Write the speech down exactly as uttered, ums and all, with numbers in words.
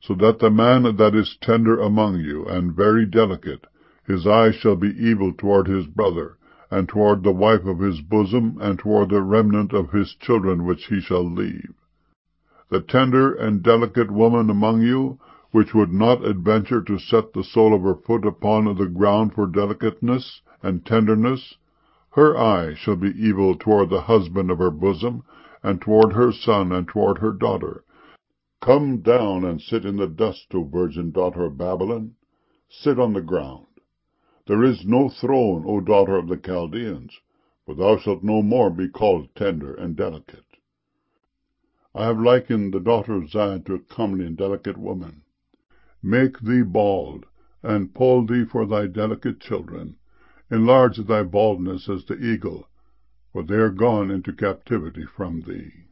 So that the man that is tender among you, and very delicate, his eye shall be evil toward his brother, and toward the wife of his bosom, and toward the remnant of his children which he shall leave. The tender and delicate woman among you, which would not adventure to set the sole of her foot upon the ground for delicateness and tenderness, her eye shall be evil toward the husband of her bosom, and toward her son, and toward her daughter. Come down and sit in the dust, O virgin daughter of Babylon. Sit on the ground. There is no throne, O daughter of the Chaldeans, for thou shalt no more be called tender and delicate. I have likened the daughter of Zion to a comely and delicate woman. Make thee bald, and pull thee for thy delicate children. Enlarge thy baldness as the eagle, for they are gone into captivity from thee.